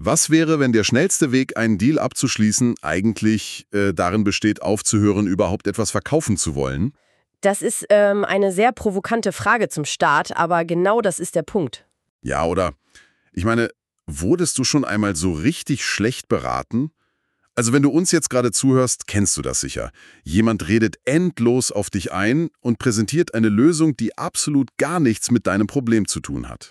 Was wäre, wenn der schnellste Weg, einen Deal abzuschließen, eigentlich darin besteht, aufzuhören, überhaupt etwas verkaufen zu wollen? Das ist eine sehr provokante Frage zum Start, aber genau das ist der Punkt. Ja, oder? Ich meine, wurdest du schon einmal so richtig schlecht beraten? Also wenn du uns jetzt gerade zuhörst, kennst du das sicher. Jemand redet endlos auf dich ein und präsentiert eine Lösung, die absolut gar nichts mit deinem Problem zu tun hat.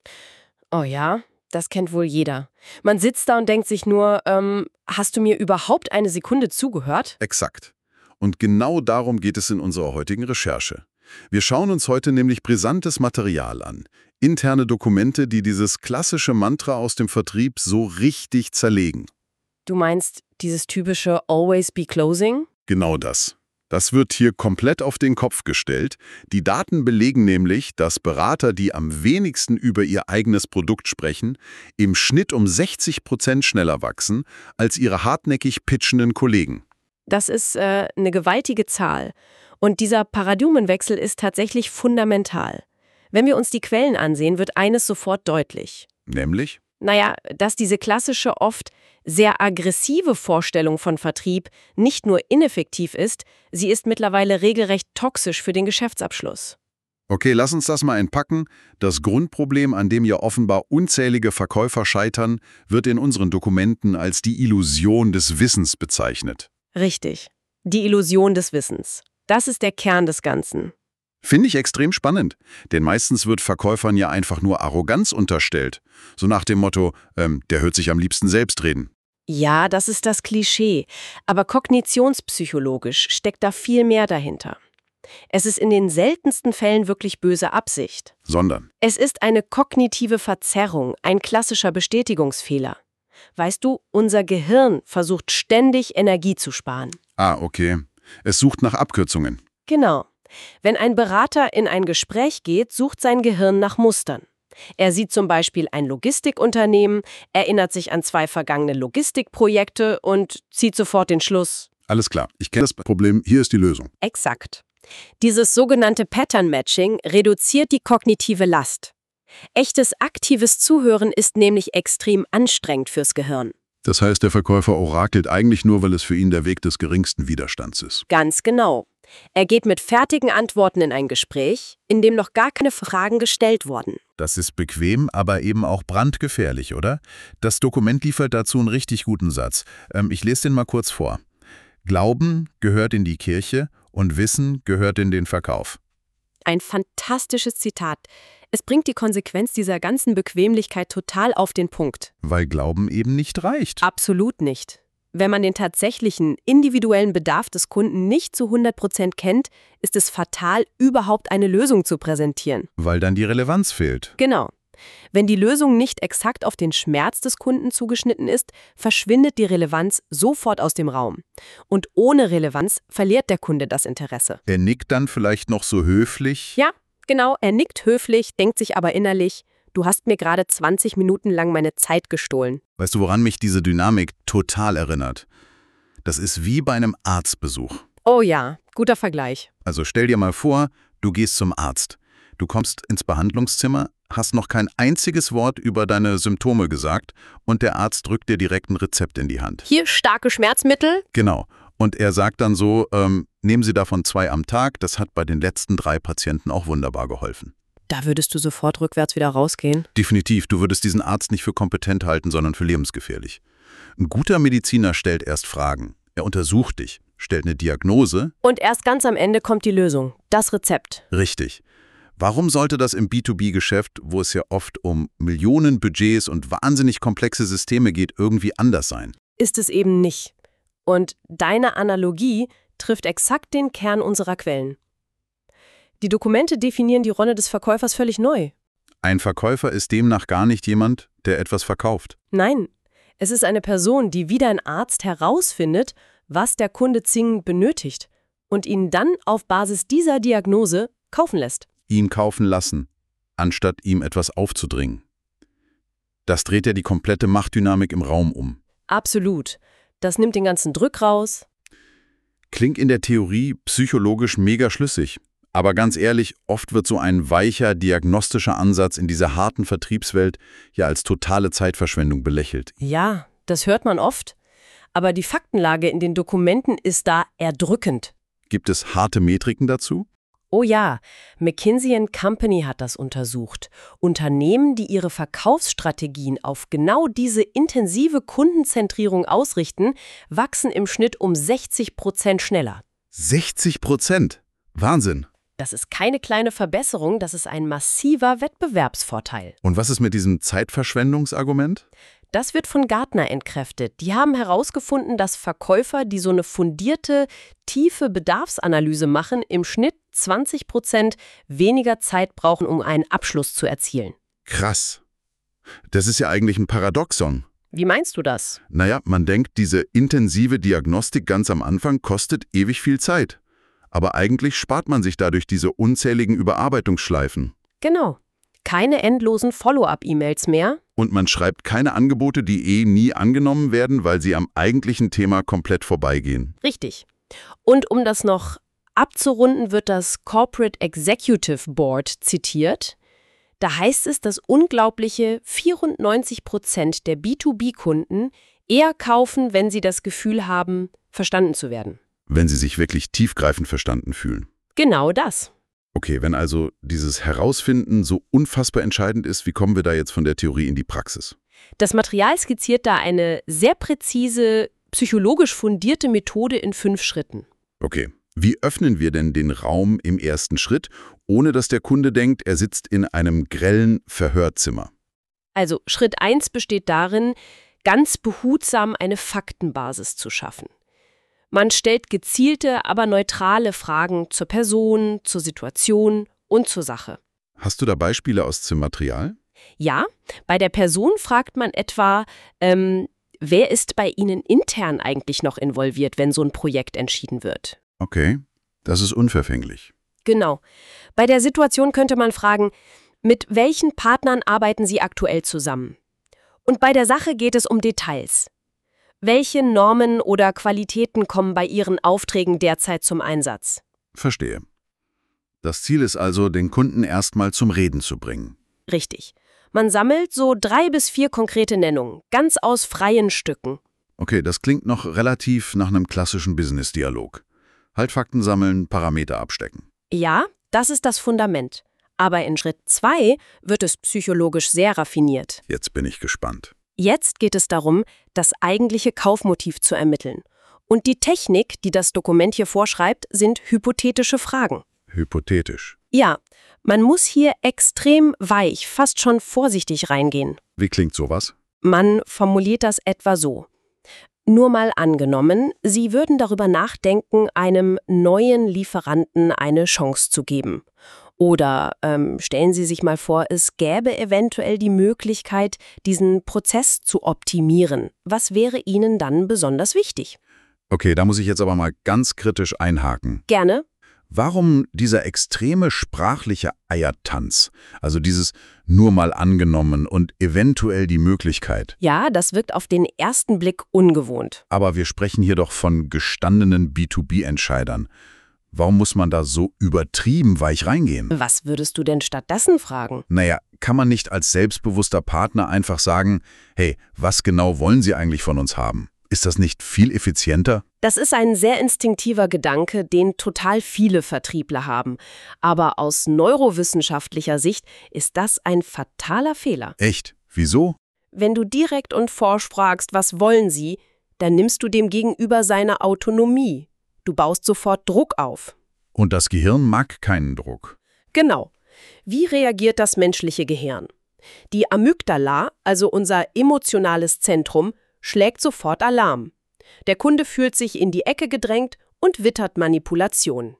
Oh ja, das kennt wohl jeder. Man sitzt da und denkt sich nur, hast du mir überhaupt eine Sekunde zugehört? Exakt. Und genau darum geht es in unserer heutigen Recherche. Wir schauen uns heute nämlich brisantes Material an. Interne Dokumente, die dieses klassische Mantra aus dem Vertrieb so richtig zerlegen. Du meinst dieses typische Always be closing? Genau das. Das wird hier komplett auf den Kopf gestellt. Die Daten belegen nämlich, dass Berater, die am wenigsten über ihr eigenes Produkt sprechen, im Schnitt um 60% schneller wachsen als ihre hartnäckig pitchenden Kollegen. Das ist eine gewaltige Zahl. Und dieser Paradigmenwechsel ist tatsächlich fundamental. Wenn wir uns die Quellen ansehen, wird eines sofort deutlich. Nämlich? Naja, dass diese klassische, oft sehr aggressive Vorstellung von Vertrieb nicht nur ineffektiv ist, sie ist mittlerweile regelrecht toxisch für den Geschäftsabschluss. Okay, lass uns das mal entpacken. Das Grundproblem, an dem ja offenbar unzählige Verkäufer scheitern, wird in unseren Dokumenten als die Illusion des Wissens bezeichnet. Richtig. Die Illusion des Wissens. Das ist der Kern des Ganzen. Finde ich extrem spannend, denn meistens wird Verkäufern ja einfach nur Arroganz unterstellt. So nach dem Motto, der hört sich am liebsten selbst reden. Ja, das ist das Klischee. Aber kognitionspsychologisch steckt da viel mehr dahinter. Es ist in den seltensten Fällen wirklich böse Absicht. Sondern? Es ist eine kognitive Verzerrung, ein klassischer Bestätigungsfehler. Weißt du, unser Gehirn versucht ständig Energie zu sparen. Ah, okay. Es sucht nach Abkürzungen. Genau. Wenn ein Berater in ein Gespräch geht, sucht sein Gehirn nach Mustern. Er sieht zum Beispiel ein Logistikunternehmen, erinnert sich an 2 vergangene Logistikprojekte und zieht sofort den Schluss. Alles klar, ich kenne das Problem, hier ist die Lösung. Exakt. Dieses sogenannte Pattern-Matching reduziert die kognitive Last. Echtes aktives Zuhören ist nämlich extrem anstrengend fürs Gehirn. Das heißt, der Verkäufer orakelt eigentlich nur, weil es für ihn der Weg des geringsten Widerstands ist. Ganz genau. Er geht mit fertigen Antworten in ein Gespräch, in dem noch gar keine Fragen gestellt wurden. Das ist bequem, aber eben auch brandgefährlich, oder? Das Dokument liefert dazu einen richtig guten Satz. Ich lese den mal kurz vor. Glauben gehört in die Kirche und Wissen gehört in den Verkauf. Ein fantastisches Zitat. Es bringt die Konsequenz dieser ganzen Bequemlichkeit total auf den Punkt. Weil Glauben eben nicht reicht. Absolut nicht. Wenn man den tatsächlichen, individuellen Bedarf des Kunden nicht zu 100% kennt, ist es fatal, überhaupt eine Lösung zu präsentieren. Weil dann die Relevanz fehlt. Genau. Wenn die Lösung nicht exakt auf den Schmerz des Kunden zugeschnitten ist, verschwindet die Relevanz sofort aus dem Raum. Und ohne Relevanz verliert der Kunde das Interesse. Er nickt dann vielleicht noch so höflich. Ja, genau, er nickt höflich, denkt sich aber innerlich, du hast mir gerade 20 Minuten lang meine Zeit gestohlen. Weißt du, woran mich diese Dynamik total erinnert? Das ist wie bei einem Arztbesuch. Oh ja, guter Vergleich. Also stell dir mal vor, du gehst zum Arzt. Du kommst ins Behandlungszimmer, hast noch kein einziges Wort über deine Symptome gesagt und der Arzt drückt dir direkt ein Rezept in die Hand. Hier starke Schmerzmittel? Genau. Und er sagt dann so, nehmen Sie davon 2 am Tag, das hat bei den letzten 3 Patienten auch wunderbar geholfen. Da würdest du sofort rückwärts wieder rausgehen. Definitiv, du würdest diesen Arzt nicht für kompetent halten, sondern für lebensgefährlich. Ein guter Mediziner stellt erst Fragen. Er untersucht dich, stellt eine Diagnose. Und erst ganz am Ende kommt die Lösung, das Rezept. Richtig. Warum sollte das im B2B-Geschäft, wo es ja oft um Millionen Budgets und wahnsinnig komplexe Systeme geht, irgendwie anders sein? Ist es eben nicht. Und deine Analogie trifft exakt den Kern unserer Quellen. Die Dokumente definieren die Rolle des Verkäufers völlig neu. Ein Verkäufer ist demnach gar nicht jemand, der etwas verkauft. Nein, es ist eine Person, die wie dein Arzt herausfindet, was der Kunde zwingend benötigt und ihn dann auf Basis dieser Diagnose kaufen lässt. Ihn kaufen lassen, anstatt ihm etwas aufzudringen. Das dreht ja die komplette Machtdynamik im Raum um. Absolut. Das nimmt den ganzen Druck raus. Klingt in der Theorie psychologisch mega schlüssig. Aber ganz ehrlich, oft wird so ein weicher, diagnostischer Ansatz in dieser harten Vertriebswelt ja als totale Zeitverschwendung belächelt. Ja, das hört man oft. Aber die Faktenlage in den Dokumenten ist da erdrückend. Gibt es harte Metriken dazu? Oh ja, McKinsey & Company hat das untersucht. Unternehmen, die ihre Verkaufsstrategien auf genau diese intensive Kundenzentrierung ausrichten, wachsen im Schnitt um 60% schneller. 60%? Wahnsinn! Das ist keine kleine Verbesserung, das ist ein massiver Wettbewerbsvorteil. Und was ist mit diesem Zeitverschwendungsargument? Das wird von Gartner entkräftet. Die haben herausgefunden, dass Verkäufer, die so eine fundierte, tiefe Bedarfsanalyse machen, im Schnitt 20% weniger Zeit brauchen, um einen Abschluss zu erzielen. Krass. Das ist ja eigentlich ein Paradoxon. Wie meinst du das? Naja, man denkt, diese intensive Diagnostik ganz am Anfang kostet ewig viel Zeit. Aber eigentlich spart man sich dadurch diese unzähligen Überarbeitungsschleifen. Genau. Keine endlosen Follow-up-E-Mails mehr. Und man schreibt keine Angebote, die nie angenommen werden, weil sie am eigentlichen Thema komplett vorbeigehen. Richtig. Und um das noch abzurunden, wird das Corporate Executive Board zitiert. Da heißt es, dass unglaubliche 94% der B2B-Kunden eher kaufen, wenn sie das Gefühl haben, verstanden zu werden. Wenn sie sich wirklich tiefgreifend verstanden fühlen. Genau das. Okay, wenn also dieses Herausfinden so unfassbar entscheidend ist, wie kommen wir da jetzt von der Theorie in die Praxis? Das Material skizziert da eine sehr präzise, psychologisch fundierte Methode in 5 Schritten. Okay, wie öffnen wir denn den Raum im ersten Schritt, ohne dass der Kunde denkt, er sitzt in einem grellen Verhörzimmer? Also Schritt 1 besteht darin, ganz behutsam eine Faktenbasis zu schaffen. Man stellt gezielte, aber neutrale Fragen zur Person, zur Situation und zur Sache. Hast du da Beispiele aus dem Material? Ja, bei der Person fragt man etwa, wer ist bei Ihnen intern eigentlich noch involviert, wenn so ein Projekt entschieden wird? Okay, das ist unverfänglich. Genau. Bei der Situation könnte man fragen, mit welchen Partnern arbeiten Sie aktuell zusammen? Und bei der Sache geht es um Details. Welche Normen oder Qualitäten kommen bei Ihren Aufträgen derzeit zum Einsatz? Verstehe. Das Ziel ist also, den Kunden erstmal zum Reden zu bringen. Richtig. Man sammelt so 3 bis 4 konkrete Nennungen, ganz aus freien Stücken. Okay, das klingt noch relativ nach einem klassischen Business-Dialog. Halt Fakten sammeln, Parameter abstecken. Ja, das ist das Fundament. Aber in Schritt 2 wird es psychologisch sehr raffiniert. Jetzt bin ich gespannt. Jetzt geht es darum, das eigentliche Kaufmotiv zu ermitteln. Und die Technik, die das Dokument hier vorschreibt, sind hypothetische Fragen. Hypothetisch. Ja, man muss hier extrem weich, fast schon vorsichtig reingehen. Wie klingt sowas? Man formuliert das etwa so. Nur mal angenommen, Sie würden darüber nachdenken, einem neuen Lieferanten eine Chance zu geben. Oder stellen Sie sich mal vor, es gäbe eventuell die Möglichkeit, diesen Prozess zu optimieren. Was wäre Ihnen dann besonders wichtig? Okay, da muss ich jetzt aber mal ganz kritisch einhaken. Gerne. Warum dieser extreme sprachliche Eiertanz? Also dieses nur mal angenommen und eventuell die Möglichkeit. Ja, das wirkt auf den ersten Blick ungewohnt. Aber wir sprechen hier doch von gestandenen B2B-Entscheidern. Warum muss man da so übertrieben weich reingehen? Was würdest du denn stattdessen fragen? Naja, kann man nicht als selbstbewusster Partner einfach sagen, hey, was genau wollen Sie eigentlich von uns haben? Ist das nicht viel effizienter? Das ist ein sehr instinktiver Gedanke, den total viele Vertriebler haben. Aber aus neurowissenschaftlicher Sicht ist das ein fataler Fehler. Echt? Wieso? Wenn du direkt und forsch fragst, was wollen Sie, dann nimmst du dem Gegenüber seine Autonomie. Du baust sofort Druck auf. Und das Gehirn mag keinen Druck. Genau. Wie reagiert das menschliche Gehirn? Die Amygdala, also unser emotionales Zentrum, schlägt sofort Alarm. Der Kunde fühlt sich in die Ecke gedrängt und wittert Manipulation.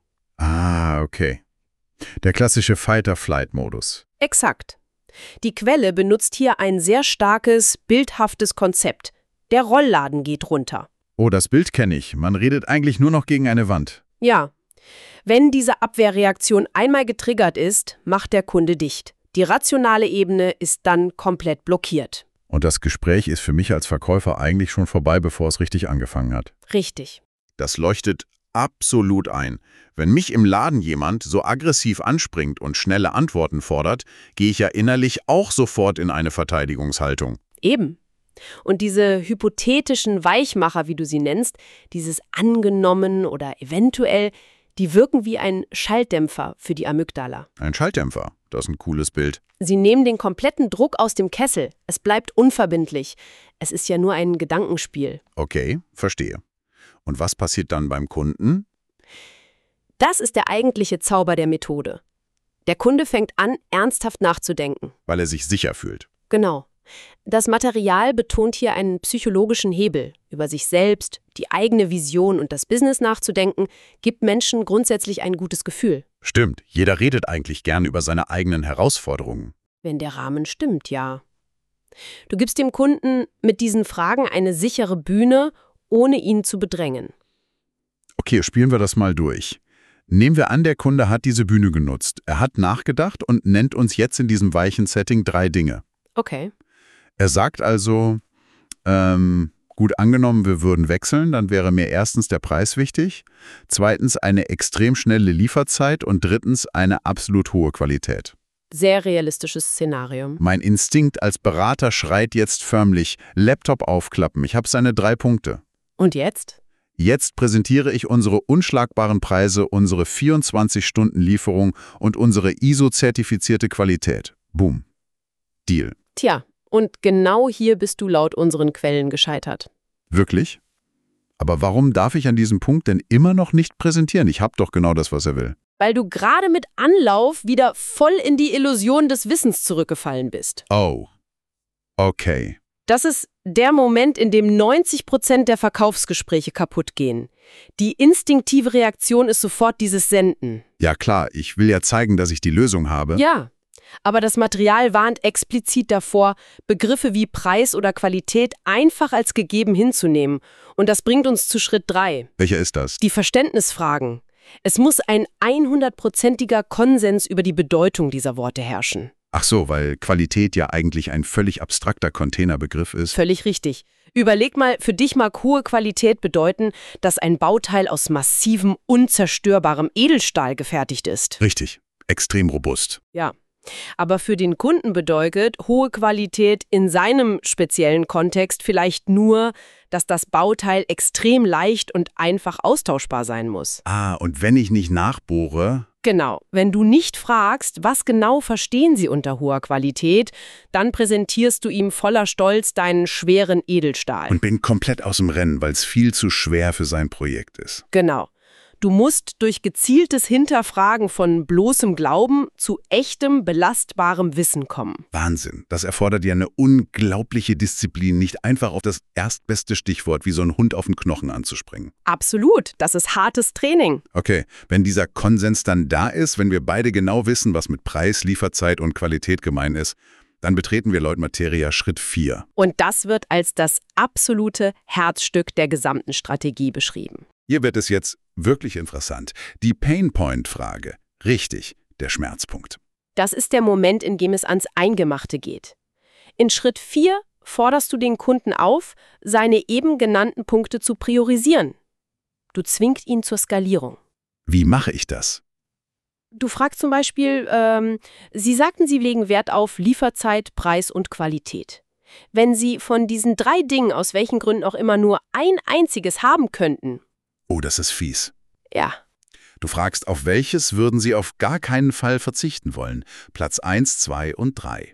Ah, okay. Der klassische Fight-or-Flight-Modus. Exakt. Die Quelle benutzt hier ein sehr starkes, bildhaftes Konzept. Der Rollladen geht runter. Oh, das Bild kenne ich. Man redet eigentlich nur noch gegen eine Wand. Ja. Wenn diese Abwehrreaktion einmal getriggert ist, macht der Kunde dicht. Die rationale Ebene ist dann komplett blockiert. Und das Gespräch ist für mich als Verkäufer eigentlich schon vorbei, bevor es richtig angefangen hat. Richtig. Das leuchtet absolut ein. Wenn mich im Laden jemand so aggressiv anspringt und schnelle Antworten fordert, gehe ich ja innerlich auch sofort in eine Verteidigungshaltung. Eben. Und diese hypothetischen Weichmacher, wie du sie nennst, dieses angenommen oder eventuell, die wirken wie ein Schalldämpfer für die Amygdala. Ein Schalldämpfer, das ist ein cooles Bild. Sie nehmen den kompletten Druck aus dem Kessel. Es bleibt unverbindlich. Es ist ja nur ein Gedankenspiel. Okay, verstehe. Und was passiert dann beim Kunden? Das ist der eigentliche Zauber der Methode. Der Kunde fängt an, ernsthaft nachzudenken. Weil er sich sicher fühlt. Genau. Das Material betont hier einen psychologischen Hebel. Über sich selbst, die eigene Vision und das Business nachzudenken, gibt Menschen grundsätzlich ein gutes Gefühl. Stimmt, jeder redet eigentlich gern über seine eigenen Herausforderungen. Wenn der Rahmen stimmt, ja. Du gibst dem Kunden mit diesen Fragen eine sichere Bühne, ohne ihn zu bedrängen. Okay, spielen wir das mal durch. Nehmen wir an, der Kunde hat diese Bühne genutzt. Er hat nachgedacht und nennt uns jetzt in diesem weichen Setting 3 Dinge. Okay. Er sagt also, gut angenommen, wir würden wechseln, dann wäre mir erstens der Preis wichtig, zweitens eine extrem schnelle Lieferzeit und drittens eine absolut hohe Qualität. Sehr realistisches Szenario. Mein Instinkt als Berater schreit jetzt förmlich, Laptop aufklappen, ich habe seine 3 Punkte. Und jetzt? Jetzt präsentiere ich unsere unschlagbaren Preise, unsere 24-Stunden-Lieferung und unsere ISO-zertifizierte Qualität. Boom. Deal. Tja, und genau hier bist du laut unseren Quellen gescheitert. Wirklich? Aber warum darf ich an diesem Punkt denn immer noch nicht präsentieren? Ich habe doch genau das, was er will. Weil du gerade mit Anlauf wieder voll in die Illusion des Wissens zurückgefallen bist. Oh. Okay. Das ist der Moment, in dem 90% der Verkaufsgespräche kaputt gehen. Die instinktive Reaktion ist sofort dieses Senden. Ja klar, ich will ja zeigen, dass ich die Lösung habe. Ja, aber das Material warnt explizit davor, Begriffe wie Preis oder Qualität einfach als gegeben hinzunehmen. Und das bringt uns zu Schritt 3. Welcher ist das? Die Verständnisfragen. Es muss ein 100%iger Konsens über die Bedeutung dieser Worte herrschen. Ach so, weil Qualität ja eigentlich ein völlig abstrakter Containerbegriff ist. Völlig richtig. Überleg mal, für dich mag hohe Qualität bedeuten, dass ein Bauteil aus massivem, unzerstörbarem Edelstahl gefertigt ist. Richtig. Extrem robust. Ja. Aber für den Kunden bedeutet hohe Qualität in seinem speziellen Kontext vielleicht nur, dass das Bauteil extrem leicht und einfach austauschbar sein muss. Ah, und wenn ich nicht nachbohre... Genau. Wenn du nicht fragst, was genau verstehen sie unter hoher Qualität, dann präsentierst du ihm voller Stolz deinen schweren Edelstahl. Und bin komplett aus dem Rennen, weil es viel zu schwer für sein Projekt ist. Genau. Du musst durch gezieltes Hinterfragen von bloßem Glauben zu echtem, belastbarem Wissen kommen. Wahnsinn. Das erfordert ja eine unglaubliche Disziplin, nicht einfach auf das erstbeste Stichwort wie so ein Hund auf den Knochen anzuspringen. Absolut. Das ist hartes Training. Okay, wenn dieser Konsens dann da ist, wenn wir beide genau wissen, was mit Preis, Lieferzeit und Qualität gemeint ist, dann betreten wir laut Materia Schritt 4. Und das wird als das absolute Herzstück der gesamten Strategie beschrieben. Hier wird es jetzt wirklich interessant. Die Painpoint-Frage. Richtig, der Schmerzpunkt. Das ist der Moment, in dem es ans Eingemachte geht. In Schritt 4 forderst du den Kunden auf, seine eben genannten Punkte zu priorisieren. Du zwingst ihn zur Skalierung. Wie mache ich das? Du fragst zum Beispiel, Sie sagten, Sie legen Wert auf Lieferzeit, Preis und Qualität. Wenn Sie von diesen 3 Dingen aus welchen Gründen auch immer nur ein einziges haben könnten. Oh, das ist fies. Ja. Du fragst, auf welches würden Sie auf gar keinen Fall verzichten wollen? Platz 1, 2 und 3.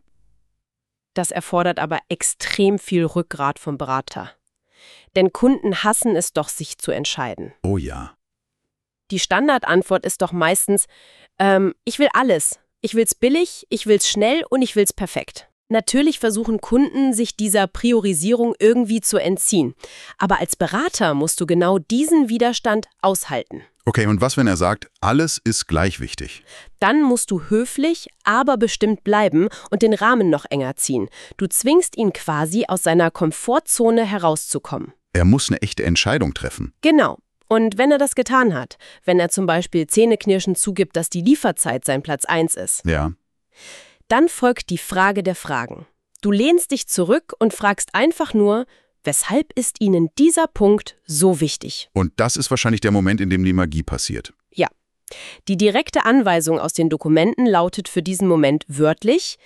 Das erfordert aber extrem viel Rückgrat vom Berater. Denn Kunden hassen es doch, sich zu entscheiden. Oh ja. Die Standardantwort ist doch meistens, ich will alles. Ich will's billig, ich will's schnell und ich will's perfekt. Natürlich versuchen Kunden, sich dieser Priorisierung irgendwie zu entziehen. Aber als Berater musst du genau diesen Widerstand aushalten. Okay, und was, wenn er sagt, alles ist gleich wichtig? Dann musst du höflich, aber bestimmt bleiben und den Rahmen noch enger ziehen. Du zwingst ihn quasi, aus seiner Komfortzone herauszukommen. Er muss eine echte Entscheidung treffen. Genau. Und wenn er das getan hat, wenn er zum Beispiel zähneknirschend zugibt, dass die Lieferzeit sein Platz 1 ist, Ja. dann folgt die Frage der Fragen. Du lehnst dich zurück und fragst einfach nur, Weshalb ist Ihnen dieser Punkt so wichtig? Und das ist wahrscheinlich der Moment, in dem die Magie passiert. Ja. Die direkte Anweisung aus den Dokumenten lautet für diesen Moment wörtlich,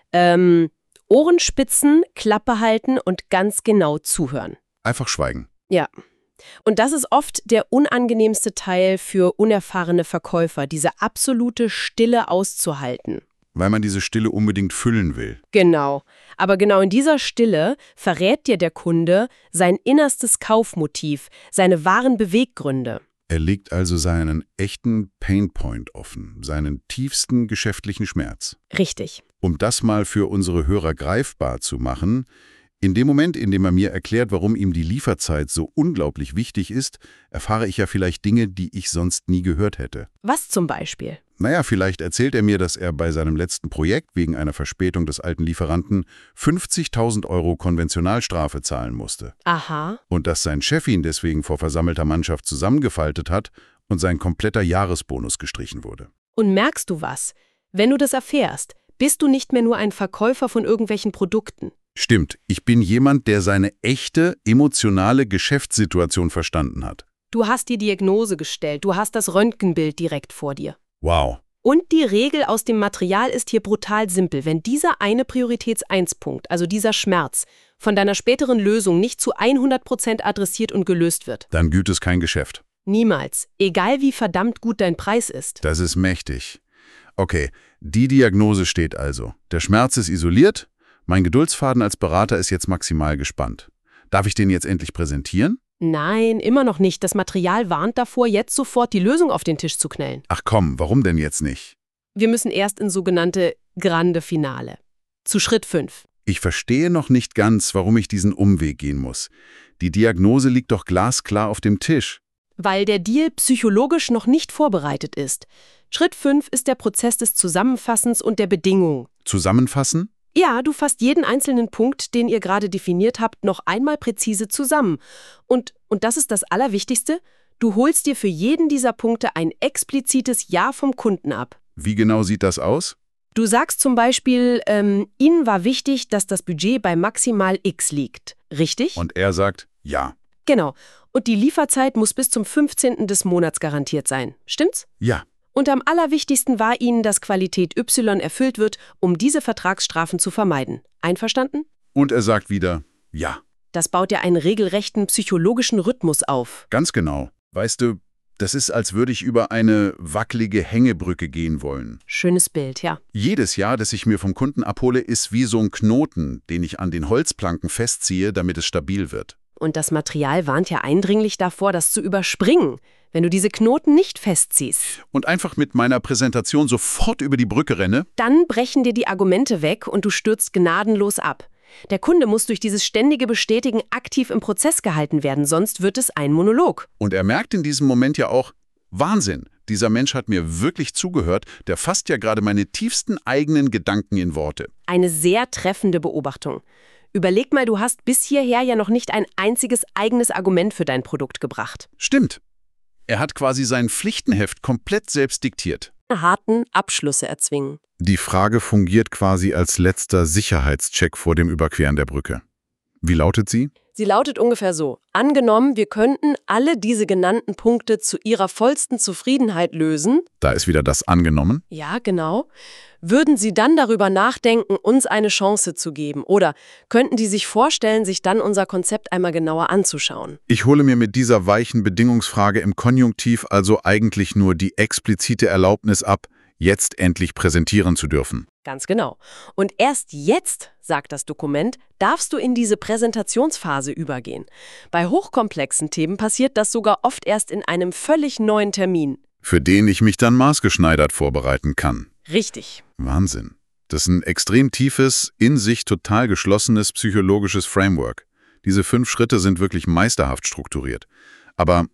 Ohren spitzen, Klappe halten und ganz genau zuhören. Einfach schweigen. Ja. Und das ist oft der unangenehmste Teil für unerfahrene Verkäufer, diese absolute Stille auszuhalten. Weil man diese Stille unbedingt füllen will. Genau. Aber genau in dieser Stille verrät dir der Kunde sein innerstes Kaufmotiv, seine wahren Beweggründe. Er legt also seinen echten Painpoint offen, seinen tiefsten geschäftlichen Schmerz. Richtig. Um das mal für unsere Hörer greifbar zu machen, in dem Moment, in dem er mir erklärt, warum ihm die Lieferzeit so unglaublich wichtig ist, erfahre ich ja vielleicht Dinge, die ich sonst nie gehört hätte. Was zum Beispiel? Naja, vielleicht erzählt er mir, dass er bei seinem letzten Projekt wegen einer Verspätung des alten Lieferanten 50.000 € Konventionalstrafe zahlen musste. Aha. Und dass sein Chef ihn deswegen vor versammelter Mannschaft zusammengefaltet hat und sein kompletter Jahresbonus gestrichen wurde. Und merkst du was? Wenn du das erfährst, bist du nicht mehr nur ein Verkäufer von irgendwelchen Produkten. Stimmt, ich bin jemand, der seine echte, emotionale Geschäftssituation verstanden hat. Du hast die Diagnose gestellt, du hast das Röntgenbild direkt vor dir. Wow. Und die Regel aus dem Material ist hier brutal simpel. Wenn dieser eine Prioritäts-1-Punkt, also dieser Schmerz, von deiner späteren Lösung nicht zu 100% adressiert und gelöst wird. Dann gibt es kein Geschäft. Niemals. Egal wie verdammt gut dein Preis ist. Das ist mächtig. Okay, die Diagnose steht also. Der Schmerz ist isoliert. Mein Geduldsfaden als Berater ist jetzt maximal gespannt. Darf ich den jetzt endlich präsentieren? Nein, immer noch nicht. Das Material warnt davor, jetzt sofort die Lösung auf den Tisch zu knallen. Ach komm, warum denn jetzt nicht? Wir müssen erst in sogenannte Grande Finale. Zu Schritt 5. Ich verstehe noch nicht ganz, warum ich diesen Umweg gehen muss. Die Diagnose liegt doch glasklar auf dem Tisch. Weil der Deal psychologisch noch nicht vorbereitet ist. Schritt 5 ist der Prozess des Zusammenfassens und der Bedingung. Zusammenfassen? Ja, du fasst jeden einzelnen Punkt, den ihr gerade definiert habt, noch einmal präzise zusammen. Und das ist das Allerwichtigste, du holst dir für jeden dieser Punkte ein explizites Ja vom Kunden ab. Wie genau sieht das aus? Du sagst zum Beispiel, Ihnen war wichtig, dass das Budget bei maximal X liegt. Richtig? Und er sagt, ja. Genau. Und die Lieferzeit muss bis zum 15. des Monats garantiert sein. Stimmt's? Ja. Und am allerwichtigsten war Ihnen, dass Qualität Y erfüllt wird, um diese Vertragsstrafen zu vermeiden. Einverstanden? Und er sagt wieder, ja. Das baut ja einen regelrechten psychologischen Rhythmus auf. Ganz genau. Weißt du, das ist, als würde ich über eine wackelige Hängebrücke gehen wollen. Schönes Bild, ja. Jedes Jahr, das ich mir vom Kunden abhole, ist wie so ein Knoten, den ich an den Holzplanken festziehe, damit es stabil wird. Und das Material warnt ja eindringlich davor, das zu überspringen, wenn du diese Knoten nicht festziehst. Und einfach mit meiner Präsentation sofort über die Brücke renne? Dann brechen dir die Argumente weg und du stürzt gnadenlos ab. Der Kunde muss durch dieses ständige Bestätigen aktiv im Prozess gehalten werden, sonst wird es ein Monolog. Und er merkt in diesem Moment ja auch, Wahnsinn, dieser Mensch hat mir wirklich zugehört, der fasst ja gerade meine tiefsten eigenen Gedanken in Worte. Eine sehr treffende Beobachtung. Überleg mal, du hast bis hierher ja noch nicht ein einziges eigenes Argument für dein Produkt gebracht. Stimmt. Er hat quasi sein Pflichtenheft komplett selbst diktiert. Harten Abschlüsse erzwingen. Die Frage fungiert quasi als letzter Sicherheitscheck vor dem Überqueren der Brücke. Wie lautet sie? Sie lautet ungefähr so. Angenommen, wir könnten alle diese genannten Punkte zu Ihrer vollsten Zufriedenheit lösen. Da ist wieder das angenommen. Ja, genau. Würden Sie dann darüber nachdenken, uns eine Chance zu geben? Oder könnten die sich vorstellen, sich dann unser Konzept einmal genauer anzuschauen? Ich hole mir mit dieser weichen Bedingungsfrage im Konjunktiv also eigentlich nur die explizite Erlaubnis ab, jetzt endlich präsentieren zu dürfen. Ganz genau. Und erst jetzt, sagt das Dokument, darfst du in diese Präsentationsphase übergehen. Bei hochkomplexen Themen passiert das sogar oft erst in einem völlig neuen Termin. Für den ich mich dann maßgeschneidert vorbereiten kann. Richtig. Wahnsinn. Das ist ein extrem tiefes, in sich total geschlossenes psychologisches Framework. Diese 5 Schritte sind wirklich meisterhaft strukturiert. Aber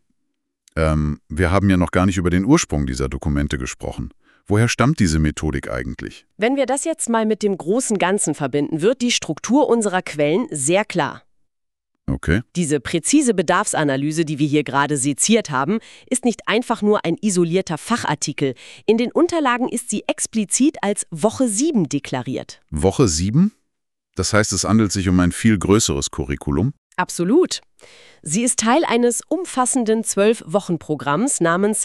wir haben ja noch gar nicht über den Ursprung dieser Dokumente gesprochen. Woher stammt diese Methodik eigentlich? Wenn wir das jetzt mal mit dem großen Ganzen verbinden, wird die Struktur unserer Quellen sehr klar. Okay. Diese präzise Bedarfsanalyse, die wir hier gerade seziert haben, ist nicht einfach nur ein isolierter Fachartikel. In den Unterlagen ist sie explizit als Woche 7 deklariert. Woche 7? Das heißt, es handelt sich um ein viel größeres Curriculum? Absolut. Sie ist Teil eines umfassenden 12-Wochen-Programms namens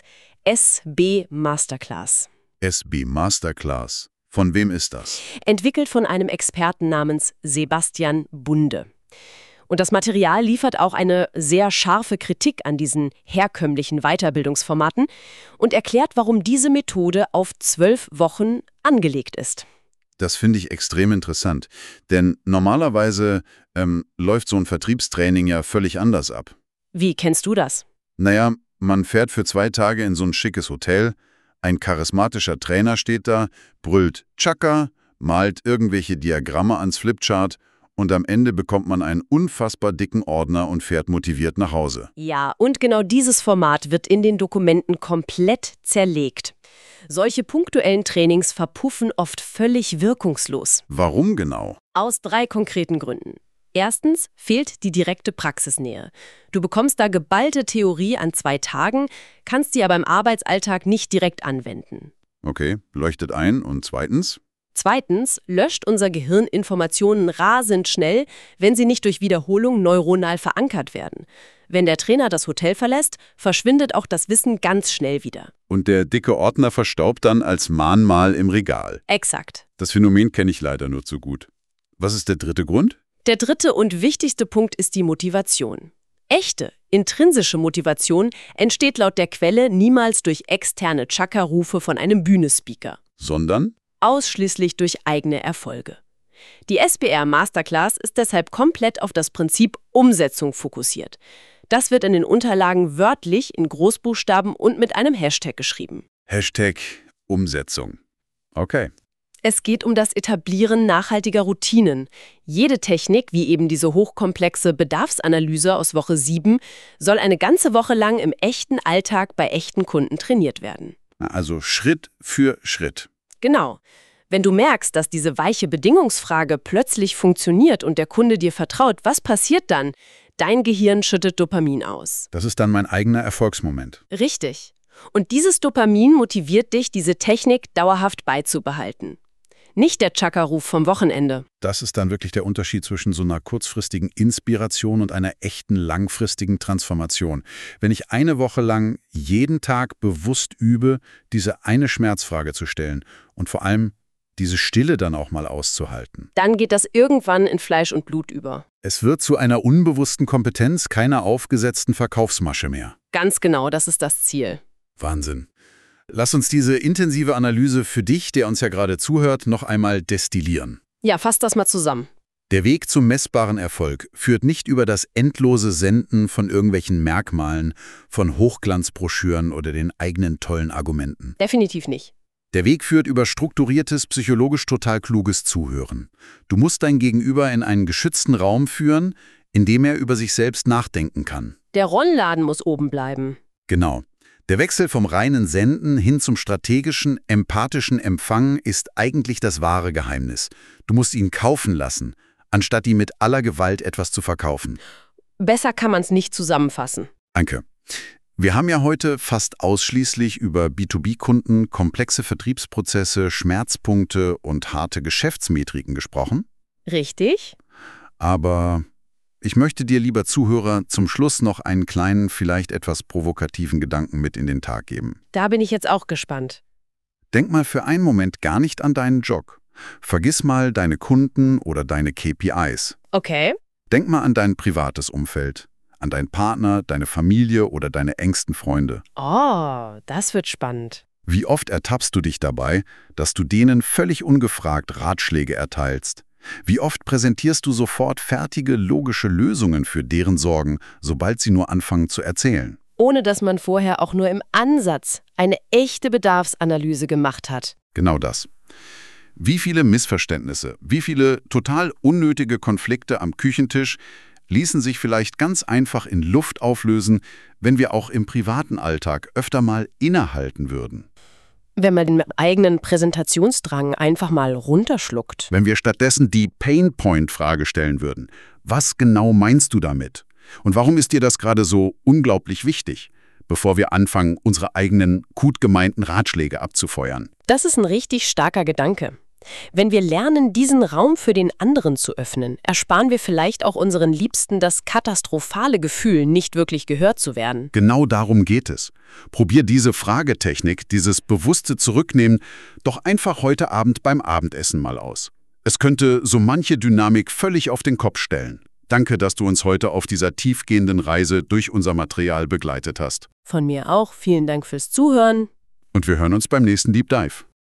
SB Masterclass. SB Masterclass. Von wem ist das? Entwickelt von einem Experten namens Sebastian Bunde. Und das Material liefert auch eine sehr scharfe Kritik an diesen herkömmlichen Weiterbildungsformaten und erklärt, warum diese Methode auf 12 Wochen angelegt ist. Das finde ich extrem interessant, denn normalerweise läuft so ein Vertriebstraining ja völlig anders ab. Wie kennst du das? Naja, man fährt für 2 Tage in so ein schickes Hotel, ein charismatischer Trainer steht da, brüllt Chaka, malt irgendwelche Diagramme ans Flipchart und am Ende bekommt man einen unfassbar dicken Ordner und fährt motiviert nach Hause. Ja, und genau dieses Format wird in den Dokumenten komplett zerlegt. Solche punktuellen Trainings verpuffen oft völlig wirkungslos. Warum genau? Aus 3 konkreten Gründen. Erstens fehlt die direkte Praxisnähe. Du bekommst da geballte Theorie an 2 Tagen, kannst die aber im Arbeitsalltag nicht direkt anwenden. Okay, leuchtet ein. Und zweitens? Zweitens löscht unser Gehirn Informationen rasend schnell, wenn sie nicht durch Wiederholung neuronal verankert werden. Wenn der Trainer das Hotel verlässt, verschwindet auch das Wissen ganz schnell wieder. Und der dicke Ordner verstaubt dann als Mahnmal im Regal. Exakt. Das Phänomen kenne ich leider nur zu gut. Was ist der dritte Grund? Der dritte und wichtigste Punkt ist die Motivation. Echte, intrinsische Motivation entsteht laut der Quelle niemals durch externe Chakra-Rufe von einem Bühnespeaker. Sondern? Ausschließlich durch eigene Erfolge. Die SBR Masterclass ist deshalb komplett auf das Prinzip Umsetzung fokussiert. Das wird in den Unterlagen wörtlich in Großbuchstaben und mit einem Hashtag geschrieben. Hashtag Umsetzung. Okay. Es geht um das Etablieren nachhaltiger Routinen. Jede Technik, wie eben diese hochkomplexe Bedarfsanalyse aus Woche 7, soll eine ganze Woche lang im echten Alltag bei echten Kunden trainiert werden. Also Schritt für Schritt. Genau. Wenn du merkst, dass diese weiche Bedingungsfrage plötzlich funktioniert und der Kunde dir vertraut, was passiert dann? Dein Gehirn schüttet Dopamin aus. Das ist dann mein eigener Erfolgsmoment. Richtig. Und dieses Dopamin motiviert dich, diese Technik dauerhaft beizubehalten. Nicht der Chakra-Ruf vom Wochenende. Das ist dann wirklich der Unterschied zwischen so einer kurzfristigen Inspiration und einer echten langfristigen Transformation. Wenn ich eine Woche lang jeden Tag bewusst übe, diese eine Schmerzfrage zu stellen und vor allem diese Stille dann auch mal auszuhalten. Dann geht das irgendwann in Fleisch und Blut über. Es wird zu einer unbewussten Kompetenz, keiner aufgesetzten Verkaufsmasche mehr. Ganz genau, das ist das Ziel. Wahnsinn. Lass uns diese intensive Analyse für dich, der uns ja gerade zuhört, noch einmal destillieren. Ja, fass das mal zusammen. Der Weg zum messbaren Erfolg führt nicht über das endlose Senden von irgendwelchen Merkmalen, von Hochglanzbroschüren oder den eigenen tollen Argumenten. Definitiv nicht. Der Weg führt über strukturiertes, psychologisch total kluges Zuhören. Du musst dein Gegenüber in einen geschützten Raum führen, in dem er über sich selbst nachdenken kann. Der Rollladen muss oben bleiben. Genau. Der Wechsel vom reinen Senden hin zum strategischen, empathischen Empfang ist eigentlich das wahre Geheimnis. Du musst ihn kaufen lassen, anstatt ihm mit aller Gewalt etwas zu verkaufen. Besser kann man es nicht zusammenfassen. Danke. Wir haben ja heute fast ausschließlich über B2B-Kunden, komplexe Vertriebsprozesse, Schmerzpunkte und harte Geschäftsmetriken gesprochen. Richtig? Aber ich möchte dir, lieber Zuhörer, zum Schluss noch einen kleinen, vielleicht etwas provokativen Gedanken mit in den Tag geben. Da bin ich jetzt auch gespannt. Denk mal für einen Moment gar nicht an deinen Job. Vergiss mal deine Kunden oder deine KPIs. Okay. Denk mal an dein privates Umfeld, an deinen Partner, deine Familie oder deine engsten Freunde. Oh, das wird spannend. Wie oft ertappst du dich dabei, dass du denen völlig ungefragt Ratschläge erteilst? Wie oft präsentierst du sofort fertige, logische Lösungen für deren Sorgen, sobald sie nur anfangen zu erzählen? Ohne dass man vorher auch nur im Ansatz eine echte Bedarfsanalyse gemacht hat. Genau das. Wie viele Missverständnisse, wie viele total unnötige Konflikte am Küchentisch ließen sich vielleicht ganz einfach in Luft auflösen, wenn wir auch im privaten Alltag öfter mal innehalten würden. Wenn man den eigenen Präsentationsdrang einfach mal runterschluckt. Wenn wir stattdessen die Pain-Point-Frage stellen würden. Was genau meinst du damit? Und warum ist dir das gerade so unglaublich wichtig, bevor wir anfangen, unsere eigenen gut gemeinten Ratschläge abzufeuern? Das ist ein richtig starker Gedanke. Wenn wir lernen, diesen Raum für den anderen zu öffnen, ersparen wir vielleicht auch unseren Liebsten das katastrophale Gefühl, nicht wirklich gehört zu werden. Genau darum geht es. Probier diese Fragetechnik, dieses bewusste Zurücknehmen, doch einfach heute Abend beim Abendessen mal aus. Es könnte so manche Dynamik völlig auf den Kopf stellen. Danke, dass du uns heute auf dieser tiefgehenden Reise durch unser Material begleitet hast. Von mir auch. Vielen Dank fürs Zuhören. Und wir hören uns beim nächsten Deep Dive.